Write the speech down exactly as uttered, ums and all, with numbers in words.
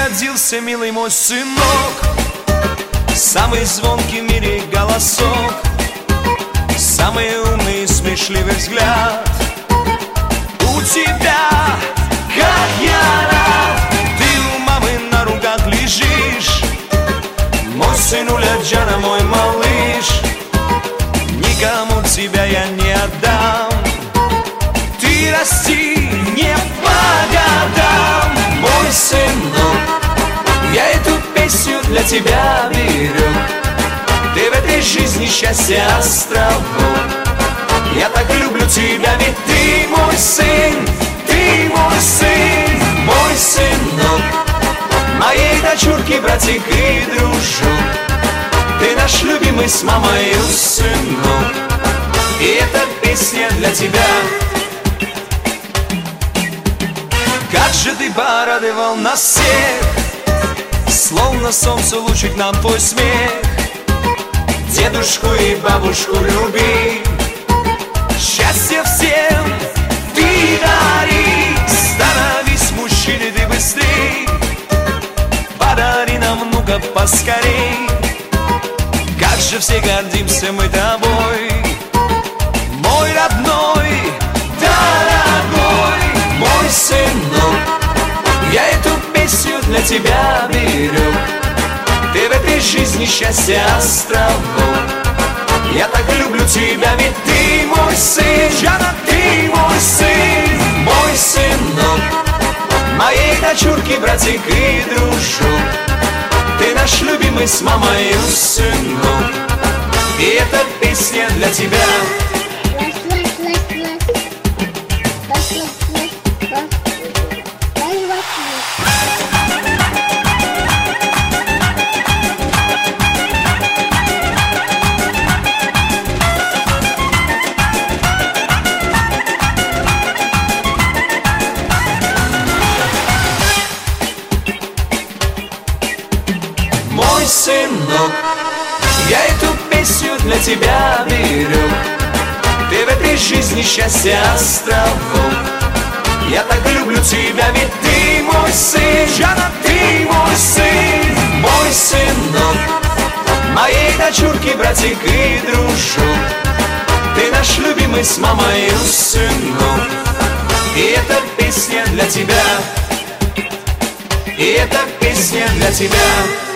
родился, милый мой сынок, самый звонкий в мире голосок, самый умный и смешливый взгляд. У тебя, как я рад, ты у мамы на руках лежишь, мой сынуля Джана, мой малыш. Никому тебя я не отдам, ты расти не по годам, мой сынок. Я эту песню для тебя беру, ты в этой жизни счастье островок. Я так люблю тебя, ведь ты мой сын, ты мой сын, мой сынок, моей дочурки, братик и дружок. Ты наш любимый с мамой сынок, и эта песня для тебя. Как же ты порадовал нас всех, словно солнце лучик нам твой смех. Дедушку и бабушку люби, счастье всем ты дари. Становись мужчиной ты быстрей, подари нам внука поскорей. Как же все гордимся мы тобой, мой родной, дорогой, мой сынок. Я эту песню для тебя беру, ты в этой жизни счастье островок. Я так люблю тебя, ведь ты мой сын, Джана, ты мой сын, мой сынок, моей дочурки, братик и дружок. Ты наш любимый с мамой сынок, и эта песня для тебя. Мой сынок, я эту песню для тебя беру, ты в этой жизни счастье островок. Я так люблю тебя, ведь ты мой сын, Джана, ты мой сын, мой сынок, моей дочурки, братик и дружок. Ты наш любимый с мамой сынок, и эта песня для тебя, и эта песня для тебя.